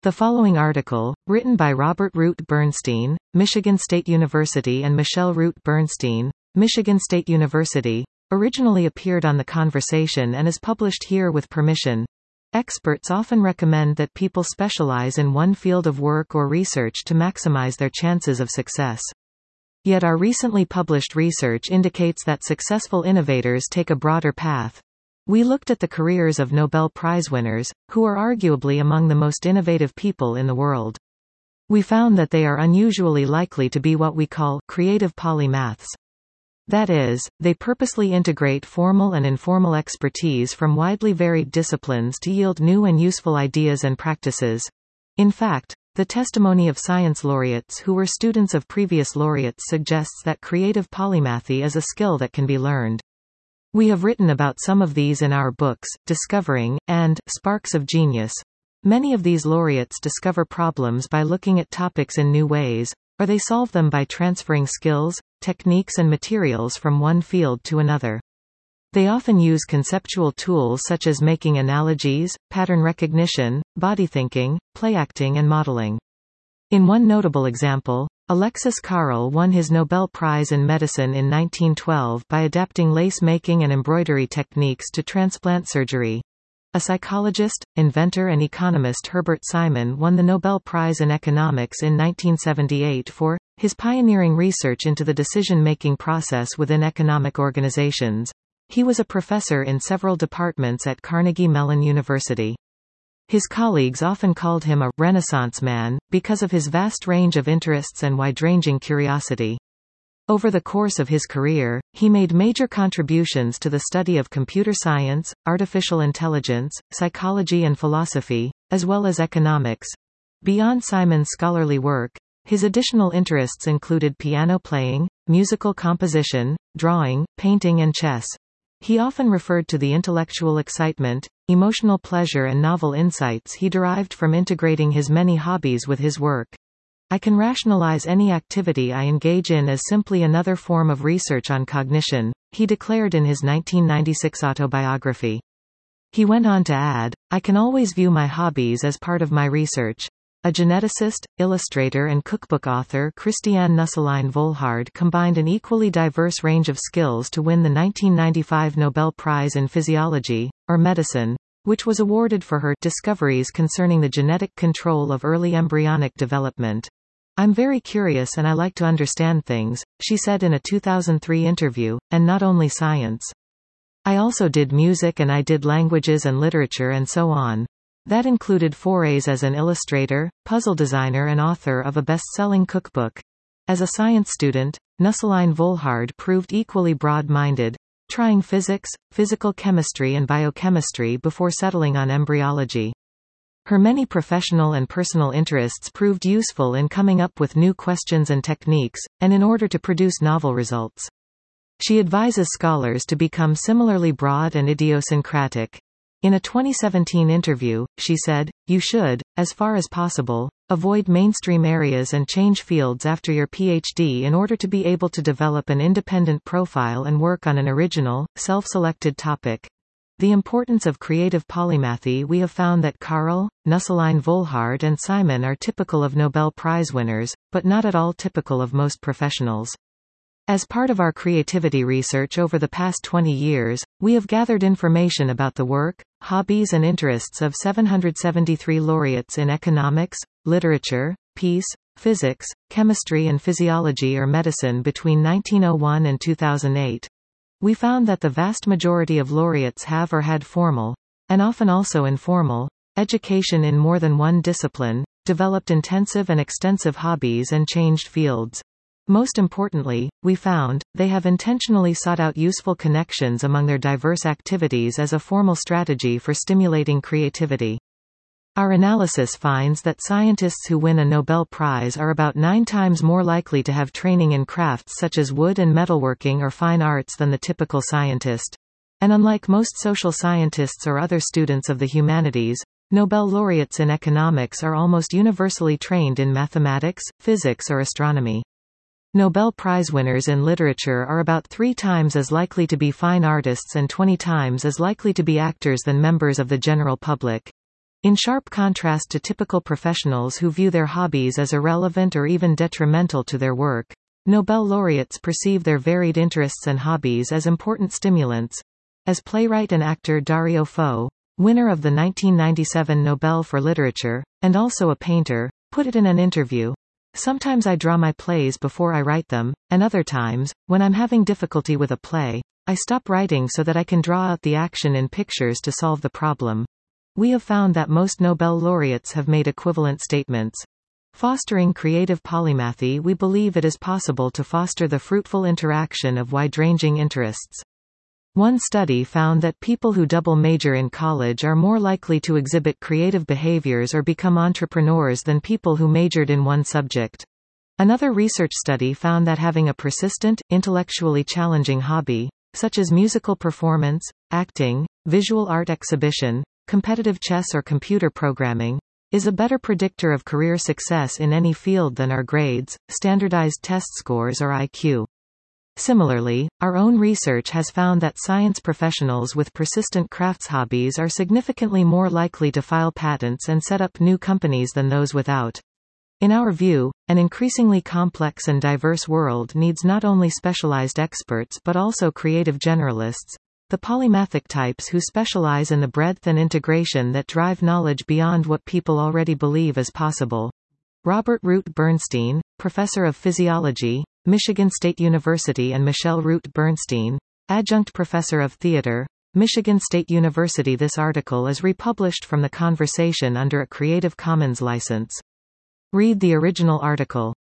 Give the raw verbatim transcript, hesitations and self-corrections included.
The following article, written by Robert Root Bernstein, Michigan State University, and Michelle Root Bernstein, Michigan State University, originally appeared on The Conversation and is published here with permission. Experts often recommend that people specialize in one field of work or research to maximize their chances of success. Yet our recently published research indicates that successful innovators take a broader path. We looked at the careers of Nobel Prize winners, who are arguably among the most innovative people in the world. We found that they are unusually likely to be what we call creative polymaths. That is, they purposely integrate formal and informal expertise from widely varied disciplines to yield new and useful ideas and practices. In fact, the testimony of science laureates who were students of previous laureates suggests that creative polymathy is a skill that can be learned. We have written about some of these in our books, Discovering, and Sparks of Genius. Many of these laureates discover problems by looking at topics in new ways, or they solve them by transferring skills, techniques and materials from one field to another. They often use conceptual tools such as making analogies, pattern recognition, body thinking, playacting and modeling. In one notable example, Alexis Carrel won his Nobel Prize in Medicine in nineteen twelve by adapting lace-making and embroidery techniques to transplant surgery. A psychologist, inventor and economist, Herbert Simon, won the Nobel Prize in Economics in nineteen seventy-eight for his pioneering research into the decision-making process within economic organizations. He was a professor in several departments at Carnegie Mellon University. His colleagues often called him a Renaissance man, because of his vast range of interests and wide-ranging curiosity. Over the course of his career, he made major contributions to the study of computer science, artificial intelligence, psychology and philosophy, as well as economics. Beyond Simon's scholarly work, his additional interests included piano playing, musical composition, drawing, painting and chess. He often referred to the intellectual excitement, emotional pleasure and novel insights he derived from integrating his many hobbies with his work. I can rationalize any activity I engage in as simply another form of research on cognition, he declared in his nineteen ninety-six autobiography. He went on to add, I can always view my hobbies as part of my research. A geneticist, illustrator and cookbook author, Christiane Nusseline-Volhard, combined an equally diverse range of skills to win the nineteen ninety-five Nobel Prize in Physiology, or Medicine, which was awarded for her discoveries concerning the genetic control of early embryonic development. I'm very curious and I like to understand things, she said in a two thousand three interview, and not only science. I also did music and I did languages and literature and so on. That included forays as an illustrator, puzzle designer and author of a best-selling cookbook. As a science student, Nusseline-Volhard proved equally broad-minded, trying physics, physical chemistry and biochemistry before settling on embryology. Her many professional and personal interests proved useful in coming up with new questions and techniques, and in order to produce novel results. She advises scholars to become similarly broad and idiosyncratic. In a twenty seventeen interview, she said, you should, as far as possible, avoid mainstream areas and change fields after your PhD in order to be able to develop an independent profile and work on an original, self-selected topic. The importance of creative polymathy. We have found that Carrel, Nusseline-Volhard and Simon are typical of Nobel Prize winners, but not at all typical of most professionals. As part of our creativity research over the past twenty years, we have gathered information about the work, hobbies and interests of seven hundred seventy-three laureates in economics, literature, peace, physics, chemistry and physiology or medicine between nineteen oh one and two thousand eight. We found that the vast majority of laureates have or had formal, and often also informal, education in more than one discipline, developed intensive and extensive hobbies and changed fields. Most importantly, we found, they have intentionally sought out useful connections among their diverse activities as a formal strategy for stimulating creativity. Our analysis finds that scientists who win a Nobel Prize are about nine times more likely to have training in crafts such as wood and metalworking or fine arts than the typical scientist. And unlike most social scientists or other students of the humanities, Nobel laureates in economics are almost universally trained in mathematics, physics or astronomy. Nobel Prize winners in literature are about three times as likely to be fine artists and twenty times as likely to be actors than members of the general public. In sharp contrast to typical professionals who view their hobbies as irrelevant or even detrimental to their work, Nobel laureates perceive their varied interests and hobbies as important stimulants. As playwright and actor Dario Fo, winner of the nineteen ninety-seven Nobel for Literature, and also a painter, put it in an interview, "Sometimes I draw my plays before I write them, and other times, when I'm having difficulty with a play, I stop writing so that I can draw out the action in pictures to solve the problem." We have found that most Nobel laureates have made equivalent statements. Fostering creative polymathy, we believe it is possible to foster the fruitful interaction of wide-ranging interests. One study found that people who double major in college are more likely to exhibit creative behaviors or become entrepreneurs than people who majored in one subject. Another research study found that having a persistent, intellectually challenging hobby, such as musical performance, acting, visual art exhibition, competitive chess or computer programming, is a better predictor of career success in any field than are grades, standardized test scores or I Q. Similarly, our own research has found that science professionals with persistent crafts hobbies are significantly more likely to file patents and set up new companies than those without. In our view, an increasingly complex and diverse world needs not only specialized experts but also creative generalists, the polymathic types who specialize in the breadth and integration that drive knowledge beyond what people already believe is possible. Robert Root Bernstein, professor of physiology, Michigan State University, and Michelle Root Bernstein, adjunct professor of theater, Michigan State University. This article is republished from The Conversation under a Creative Commons license. Read the original article.